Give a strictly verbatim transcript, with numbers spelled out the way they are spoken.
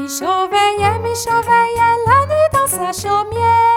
Michaud veillait, Michaud veillait la nuit dans sa chaumière.